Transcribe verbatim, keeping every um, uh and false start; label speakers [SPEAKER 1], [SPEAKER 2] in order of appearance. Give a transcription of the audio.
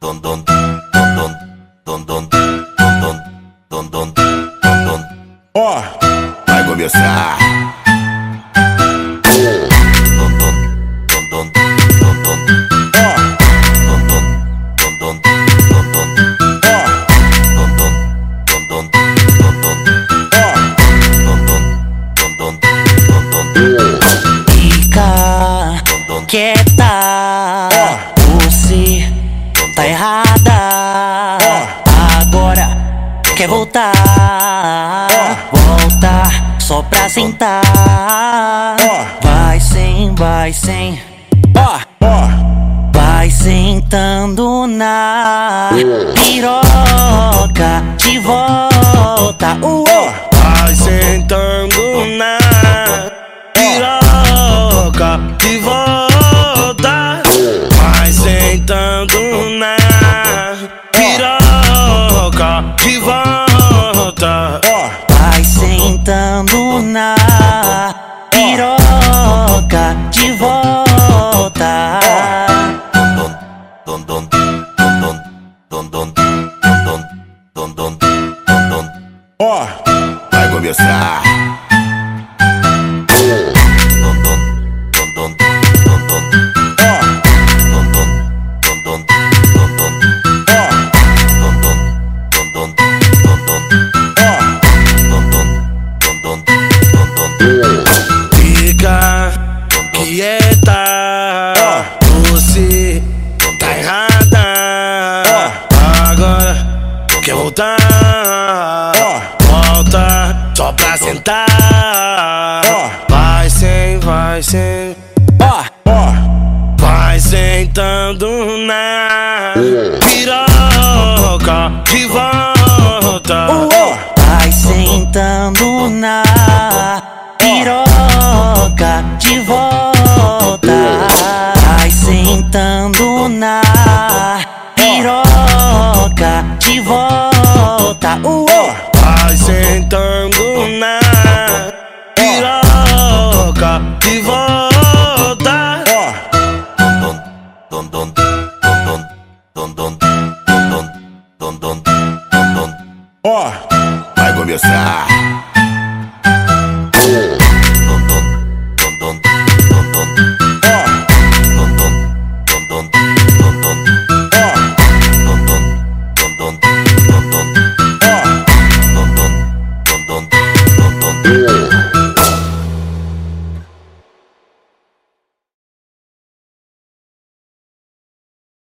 [SPEAKER 1] Don don don don don don don don don don don. Ó, vai começar. Don don don don don don. Ó, don don don don don don. Ó, don don don don don don. Ó, don don don don don don.
[SPEAKER 2] Fica quieta, você tá errada. Agora quer voltar, volta só pra sentar. Vai sem, vai sem, vai sentando na piroca de volta.
[SPEAKER 3] Vai sentando na piroca de volta. Vai sentando na piroca de volta.
[SPEAKER 2] Vai sentando na piroca de volta.
[SPEAKER 1] Don don don don don don don don don don don. Ó, vai começar. Don don don don don don. Ó, don don don don don don. Ó, don don don don don don. Ó, don don don don don don.
[SPEAKER 3] Fica quieta, você tá errada. Agora quer voltar, volta só pra sentar. Vai sem, vai sem, vai sentando na piroca de volta.
[SPEAKER 2] Vai sentando na piroca de volta. Vai sentando na piroca de volta.
[SPEAKER 3] Vai sentando na piroca de volta.
[SPEAKER 1] Don don don don don don don don.